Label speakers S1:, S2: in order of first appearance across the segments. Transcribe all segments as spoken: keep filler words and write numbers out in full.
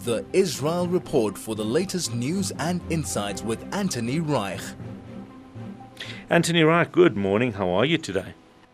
S1: The Israel Report for the latest news and insights with Anthony Reich.
S2: Anthony Reich, good morning. How are you today?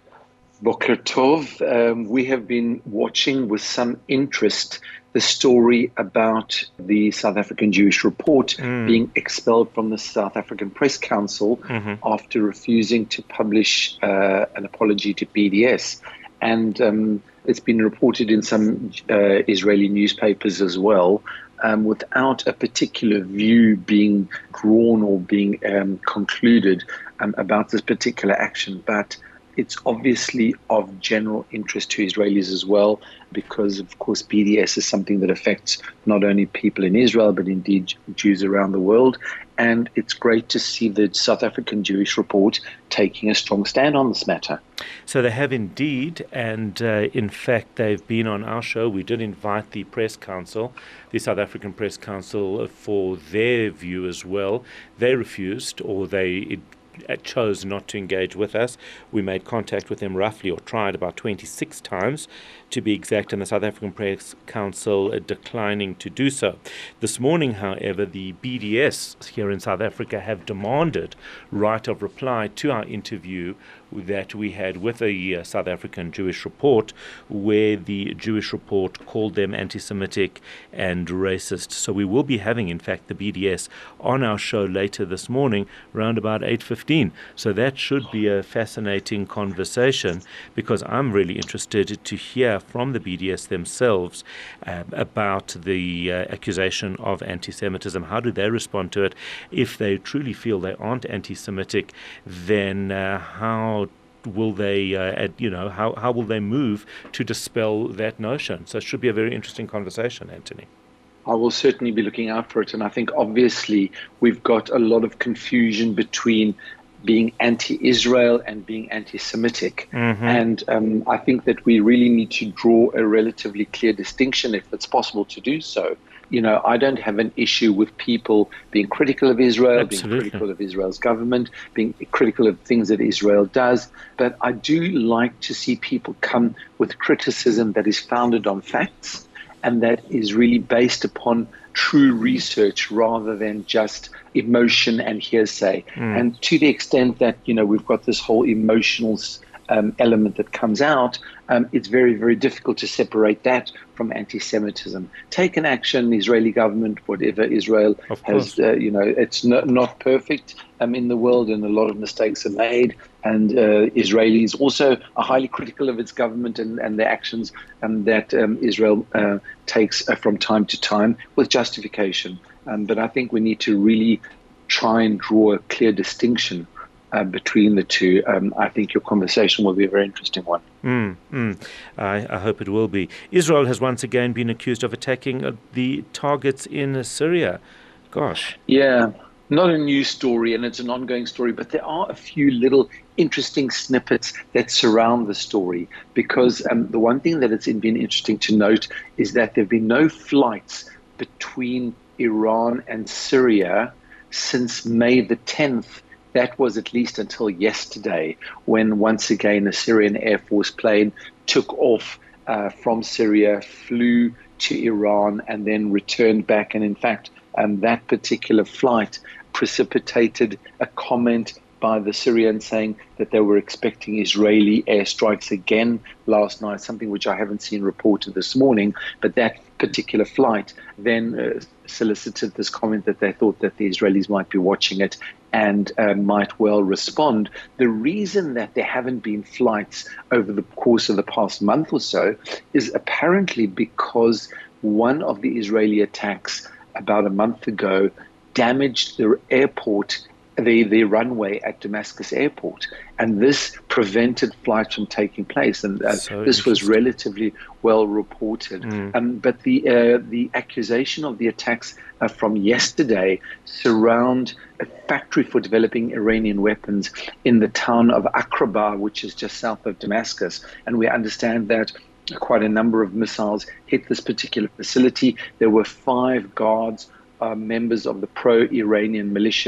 S3: Boker Tov. Um, we have been watching with some interest the story about the South African Jewish Report mm. being expelled from the South African Press Council mm-hmm. after refusing to publish uh, an apology to B D S. And um, it's been reported in some uh, Israeli newspapers as well, um, without a particular view being drawn or being um, concluded um, about this particular action. But it's obviously of general interest to Israelis as well, because, of course, B D S is something that affects not only people in Israel, but indeed Jews around the world. And it's great to see the South African Jewish Report taking a strong stand on this matter.
S2: So they have indeed, and uh, in fact, they've been on our show. We did invite the Press Council, the South African Press Council, for their view as well. They refused, or they it, chose not to engage with us. We made contact with them roughly, or tried about twenty-six times to be exact, and the South African Press Council uh, declining to do so. This morning, however, the B D S here in South Africa have demanded right of reply to our interview that we had with the uh, South African Jewish Report, where the Jewish Report called them anti-Semitic and racist. So we will be having, in fact, the B D S on our show later this morning, around about eight fifteen. So that should be a fascinating conversation, because I'm really interested to hear from the B D S themselves uh, about the uh, accusation of anti-Semitism. How do they respond to it? If they truly feel they aren't anti-Semitic, then uh, how will they, uh, you know, how, how will they move to dispel that notion? So it should be a very interesting conversation, Anthony.
S3: I will certainly be looking out for it. And I think obviously we've got a lot of confusion between being anti-Israel and being anti-Semitic. Mm-hmm. And um, I think that we really need to draw a relatively clear distinction, if it's possible to do so. You know, I don't have an issue with people being critical of Israel, Absolutely. being critical of Israel's government, being critical of things that Israel does. But I do like to see people come with criticism that is founded on facts and that is really based upon true research rather than just emotion and hearsay. Mm. And to the extent that, you know, we've got this whole emotional um, element that comes out, um, it's very, very difficult to separate that from anti-Semitism. Take an action, the Israeli government, whatever Israel has, uh, you know, it's not, not perfect um, in the world, and a lot of mistakes are made. And uh, Israelis also are highly critical of its government and, and the actions um, that um, Israel uh, takes uh, from time to time with justification. Um, but I think we need to really try and draw a clear distinction Uh, between the two. Um, I think your conversation will be a very interesting one.
S2: Mm, mm. I, I hope it will be. Israel has once again been accused of attacking uh, the targets in uh, Syria. Gosh.
S3: Yeah, not a new story, and it's an ongoing story, but there are a few little interesting snippets that surround the story, because um, the one thing that it's been interesting to note is that there have been no flights between Iran and Syria since May the tenth. That was at least until yesterday, when once again a Syrian Air Force plane took off uh, from Syria, flew to Iran, and then returned back. And in fact, um, that particular flight precipitated a comment by the Syrians saying that they were expecting Israeli airstrikes again last night, something which I haven't seen reported this morning. But that particular flight then uh, solicited this comment that they thought that the Israelis might be watching it and uh, might well respond. The reason that there haven't been flights over the course of the past month or so is apparently because one of the Israeli attacks about a month ago damaged the airport, the, the runway at Damascus Airport. And this prevented flights from taking place. And uh, so this was relatively well reported. Mm. Um, but the, uh, the accusation of the attacks uh, from yesterday surround a factory for developing Iranian weapons in the town of Aqraba, which is just south of Damascus. And we understand that quite a number of missiles hit this particular facility. There were five guards, Uh, members of the pro-Iranian militia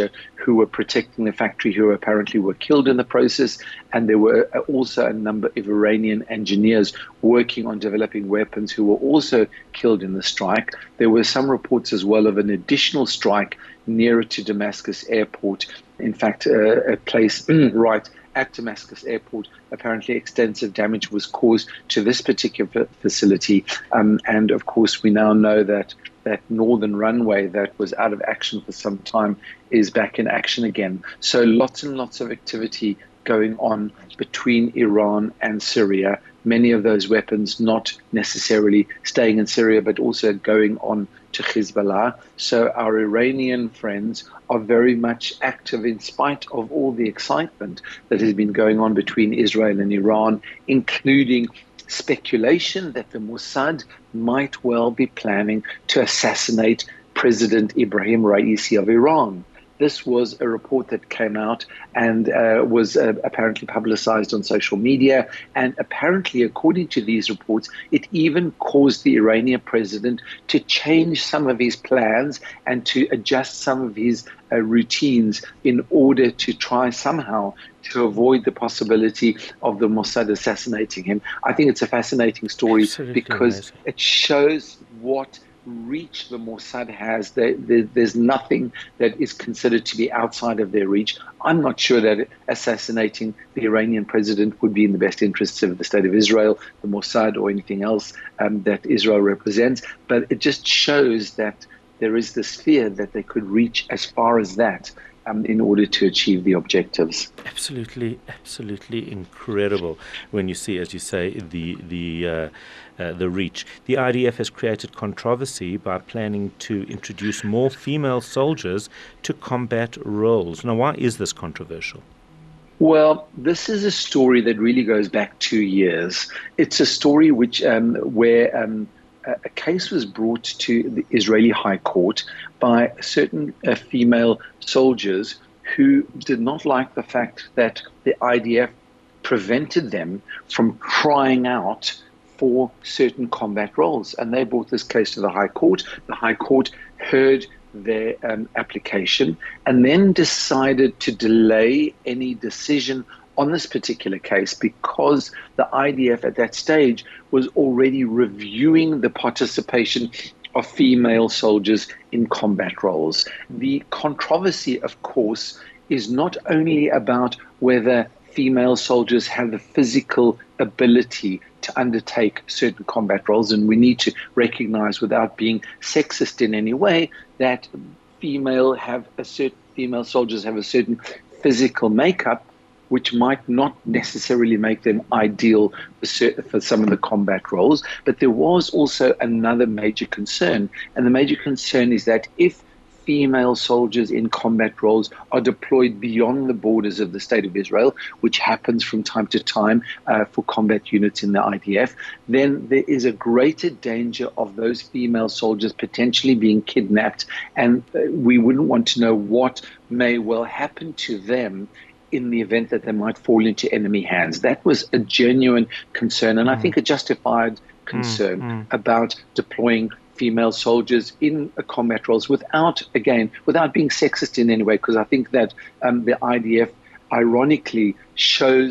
S3: who were protecting the factory who apparently were killed in the process. And there were also a number of Iranian engineers working on developing weapons who were also killed in the strike. There were some reports as well of an additional strike nearer to Damascus airport. In fact, uh, a place right at Damascus airport, apparently extensive damage was caused to this particular facility. Um, and of course, we now know that that northern runway that was out of action for some time is back in action again. So lots and lots of activity going on between Iran and Syria. Many of those weapons not necessarily staying in Syria, but also going on to Hezbollah. So our Iranian friends are very much active in spite of all the excitement that has been going on between Israel and Iran, including speculation that the Mossad might well be planning to assassinate President Ibrahim Raisi of Iran. This was a report that came out and uh, was uh, apparently publicized on social media. And apparently, according to these reports, it even caused the Iranian president to change some of his plans and to adjust some of his uh, routines in order to try somehow to avoid the possibility of the Mossad assassinating him. I think it's a fascinating story
S2: Absolutely
S3: because
S2: amazing.
S3: It shows what reach the Mossad has. There, there, there's nothing that is considered to be outside of their reach. I'm not sure that assassinating the Iranian president would be in the best interests of the state of Israel, the Mossad, or anything else um, that Israel represents. But it just shows that there is this fear that they could reach as far as that Um, in order to achieve the objectives.
S2: Absolutely, absolutely incredible when you see, as you say, the the uh, uh, the reach. The I D F has created controversy by planning to introduce more female soldiers to combat roles. Now, why is this controversial?
S3: Well, this is a story that really goes back two years. It's a story which um, where um, a case was brought to the Israeli High Court by certain uh, female soldiers who did not like the fact that the I D F prevented them from trying out for certain combat roles. And they brought this case to the High Court. The High Court heard their um, application and then decided to delay any decision on this particular case because the I D F at that stage was already reviewing the participation of female soldiers in combat roles. The controversy, of course, is not only about whether female soldiers have the physical ability to undertake certain combat roles, and we need to recognize, without being sexist in any way, that female have a certain female soldiers have a certain physical makeup which might not necessarily make them ideal for, certain, for some of the combat roles. But there was also another major concern, and the major concern is that if female soldiers in combat roles are deployed beyond the borders of the state of Israel, which happens from time to time uh, for combat units in the I D F, then there is a greater danger of those female soldiers potentially being kidnapped, and uh, we wouldn't want to know what may well happen to them in the event that they might fall into enemy hands. That was a genuine concern, and mm. I think a justified concern mm, mm. about deploying female soldiers in uh, combat roles without, again, without being sexist in any way, because I think that um, the I D F ironically shows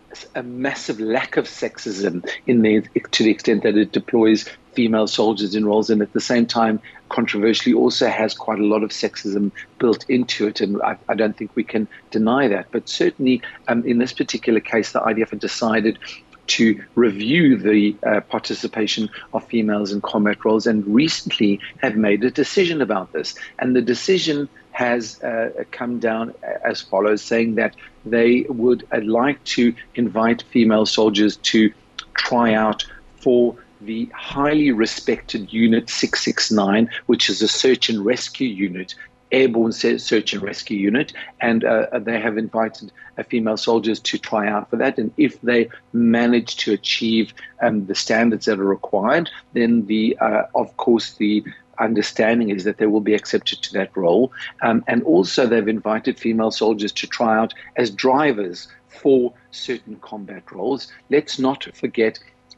S3: a massive lack of sexism in the, to the extent that it deploys female soldiers in roles, and at the same time, controversially, also has quite a lot of sexism built into it, and I, I don't think we can deny that. But certainly, um, in this particular case, the I D F had decided to review the uh, participation of females in combat roles, and recently have made a decision about this. And the decision has uh, come down as follows, saying that they would uh, like to invite female soldiers to try out for the highly respected Unit six six nine, which is a search and rescue unit, airborne search and rescue unit, and uh, they have invited uh, female soldiers to try out for that. And if they manage to achieve um, the standards that are required, then the, uh, of course, the understanding is that they will be accepted to that role. Um, and also they've invited female soldiers to try out as drivers for certain combat roles. Let's not forget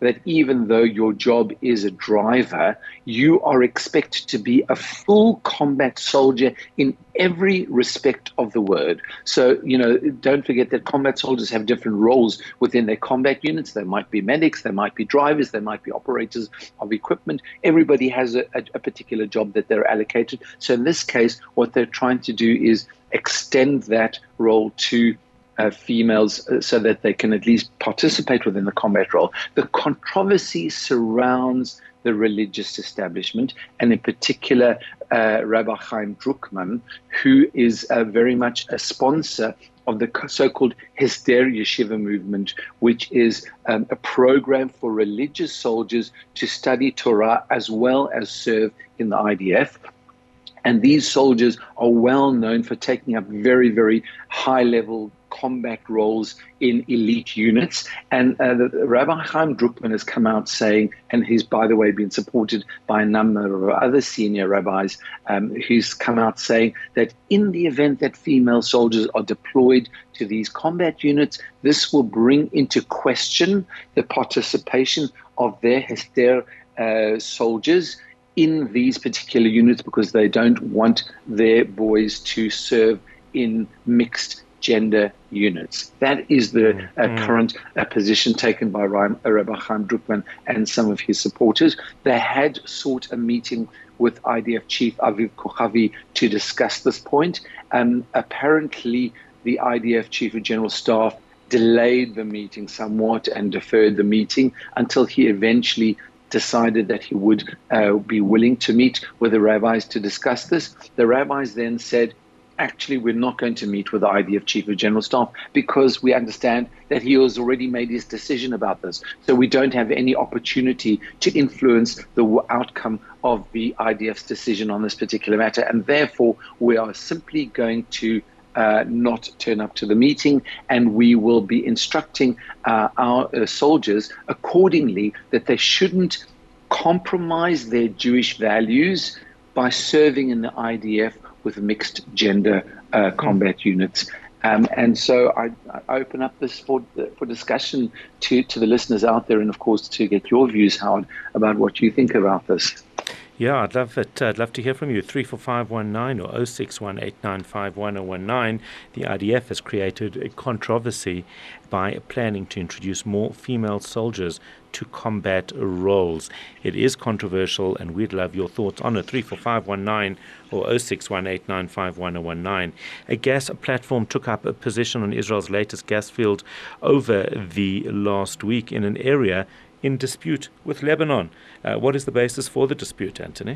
S3: that even though your job is a driver, you are expected to be a full combat soldier in every respect of the word. So, you know, don't forget that combat soldiers have different roles within their combat units. They might be medics, they might be drivers, they might be operators of equipment. Everybody has a, a, a particular job that they're allocated. So in this case, what they're trying to do is extend that role to Uh, females uh, so that they can at least participate within the combat role. The controversy surrounds the religious establishment, and in particular uh, Rabbi Chaim Druckman, who is uh, very much a sponsor of the so-called Hesder Yeshiva movement, which is um, a program for religious soldiers to study Torah as well as serve in the I D F. And these soldiers are well known for taking up very, very high-level combat roles in elite units. And uh, the, Rabbi Chaim Druckman has come out saying, and he's, by the way, been supported by a number of other senior rabbis, um, who's come out saying that in the event that female soldiers are deployed to these combat units, this will bring into question the participation of their Hesder uh, soldiers in these particular units, because they don't want their boys to serve in mixed gender units. That is the uh, current uh, position taken by Rabbi Chaim Druckman and some of his supporters. They had sought a meeting with I D F Chief Aviv Kochavi to discuss this point. Um, apparently, the I D F Chief of General Staff delayed the meeting somewhat and deferred the meeting until he eventually decided that he would uh, be willing to meet with the rabbis to discuss this. The rabbis then said, actually, we're not going to meet with the I D F Chief of General Staff because we understand that he has already made his decision about this. So we don't have any opportunity to influence the outcome of the I D F's decision on this particular matter. And therefore, we are simply going to Uh, not turn up to the meeting, and we will be instructing uh, our uh, soldiers accordingly that they shouldn't compromise their Jewish values by serving in the I D F with mixed gender uh, combat mm. units. Um, and so I, I open up this for for discussion to, to the listeners out there, and of course to get your views, Howard, about what you think about this.
S2: Yeah, I'd love it. I'd love to hear from you. three four five one nine or oh six one eight nine five one oh one nine. The I D F has created a controversy by planning to introduce more female soldiers to combat roles. It is controversial, and we'd love your thoughts on it. three four five one nine or oh six one eight nine five one oh one nine. A gas platform took up a position on Israel's latest gas field over the last week in an area in dispute with Lebanon. Uh, what is the basis for the dispute, Anthony?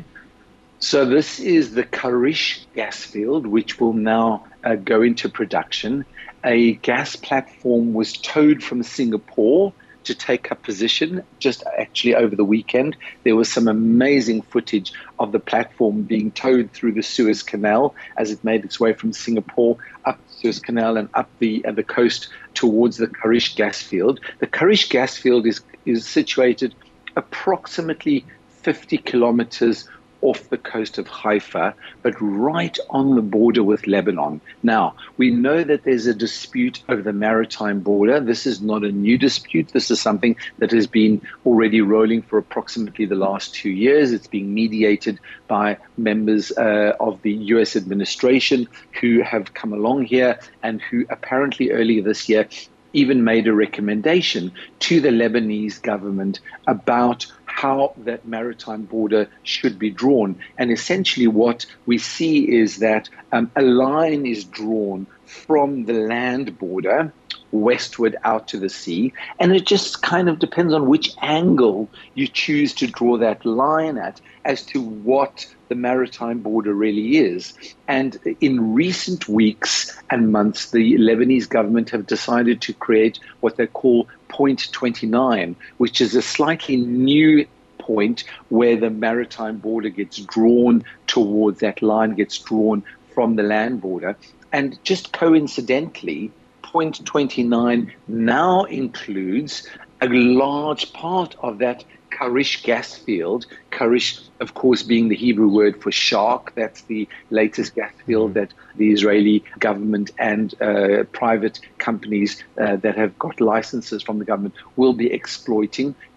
S3: So this is the Karish gas field, which will now uh, go into production. A gas platform was towed from Singapore to take up position just actually over the weekend. There was some amazing footage of the platform being towed through the Suez Canal as it made its way from Singapore up the Suez Canal and up the uh, the coast towards the Karish gas field. The Karish gas field is is situated approximately fifty kilometers off the coast of Haifa, but right on the border with Lebanon. Now, we know that there's a dispute over the maritime border. This is not a new dispute. This is something that has been already rolling for approximately the last two years. It's being mediated by members uh, of the U S administration who have come along here and who apparently earlier this year even made a recommendation to the Lebanese government about how that maritime border should be drawn. And essentially what we see is that um, a line is drawn from the land border westward out to the sea, and it just kind of depends on which angle you choose to draw that line at as to what the maritime border really is. And in recent weeks and months, the Lebanese government have decided to create what they call Point twenty-nine, which is a slightly new point where the maritime border gets drawn towards that line, gets drawn from the land border. And just coincidentally, Point twenty-nine now includes a large part of that Karish gas field. Karish, of course, being the Hebrew word for shark. That's the latest gas field that the Israeli government and uh, private companies uh, that have got licenses from the government will be exploiting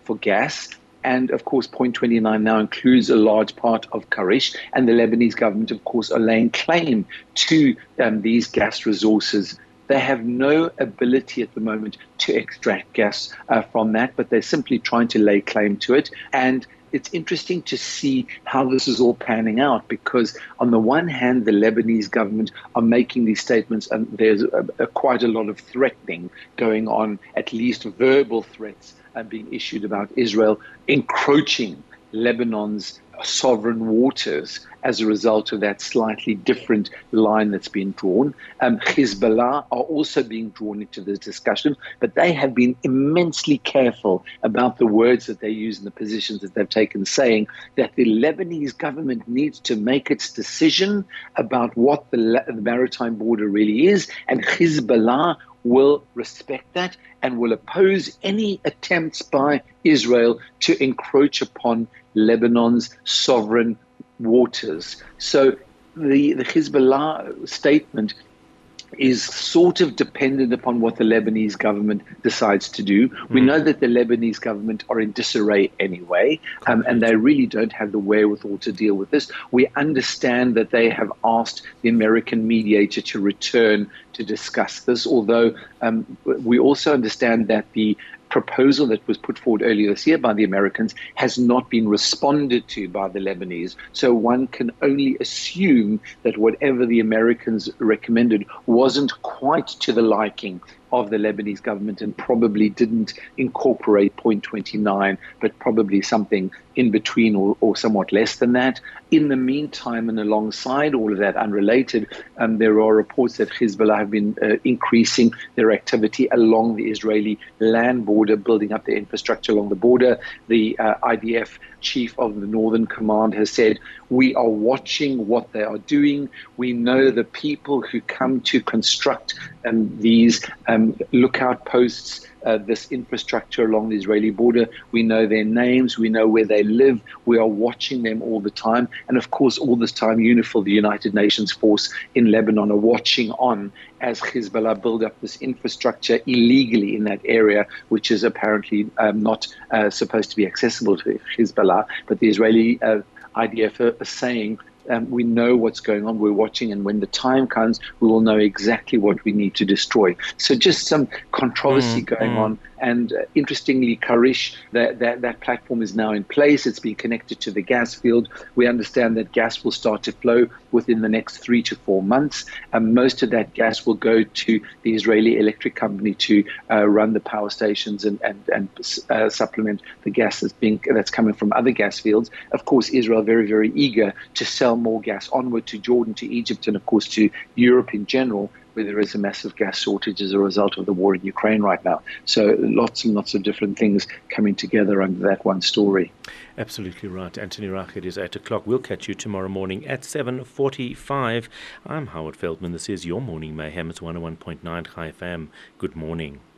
S3: for gas. And of course, Point twenty-nine now includes a large part of Karish, and the Lebanese government, of course, are laying claim to um, these gas resources. They have no ability at the moment to extract gas uh, from that, but they're simply trying to lay claim to it. And it's interesting to see how this is all panning out, because on the one hand, the Lebanese government are making these statements, and there's a, a, quite a lot of threatening going on, at least verbal threats uh, being issued about Israel encroaching Lebanon's sovereign waters as a result of that slightly different line that's been drawn. Um, Hezbollah are also being drawn into this discussion, but they have been immensely careful about the words that they use and the positions that they've taken, saying that the Lebanese government needs to make its decision about what the, the maritime border really is, and Hezbollah will respect that and will oppose any attempts by Israel to encroach upon Lebanon's sovereign waters. So the, the Hezbollah statement is sort of dependent upon what the Lebanese government decides to do. We
S2: Mm.
S3: know that the Lebanese government are in disarray anyway, um, and they really don't have the wherewithal to deal with this. We understand that they have asked the American mediator to return to discuss this, although um, we also understand that the proposal that was put forward earlier this year by the Americans has not been responded to by the Lebanese. So one can only assume that whatever the Americans recommended wasn't quite to the liking of the Lebanese government, and probably didn't incorporate Point twenty-nine, but probably something in between, or, or somewhat less than that. In the meantime, and alongside all of that, unrelated, um, there are reports that Hezbollah have been uh, increasing their activity along the Israeli land border, building up their infrastructure along the border. The uh, I D F chief of the Northern Command has said, we are watching what they are doing. We know the people who come to construct um, these um, lookout posts, uh, this infrastructure along the Israeli border. We know their names. We know where they live. We are watching them all the time. And of course, all this time, UNIFIL, the United Nations force in Lebanon, are watching on as Hezbollah build up this infrastructure illegally in that area, which is apparently um, not uh, supposed to be accessible to Hezbollah. But the Israeli uh, I D F are saying, um, we know what's going on, we're watching, and when the time comes, we will know exactly what we need to destroy. So just some controversy
S2: Mm,
S3: going
S2: mm.
S3: on. And uh, interestingly, Karish, that, that, that platform is now in place. It's been connected to the gas field. We understand that gas will start to flow within the next three to four months. And most of that gas will go to the Israeli electric company to uh, run the power stations and, and, and uh, supplement the gas that's, being, that's coming from other gas fields. Of course, Israel very, very eager to sell more gas onward to Jordan, to Egypt, and of course to Europe in general, where there is a massive gas shortage as a result of the war in Ukraine right now. So lots and lots of different things coming together under that one story.
S2: Absolutely right. Anthony Rach, it is eight o'clock. We'll catch you tomorrow morning at seven forty-five. I'm Howard Feldman. This is your Morning Mayhem. It's one oh one point nine Chai F M. Good morning.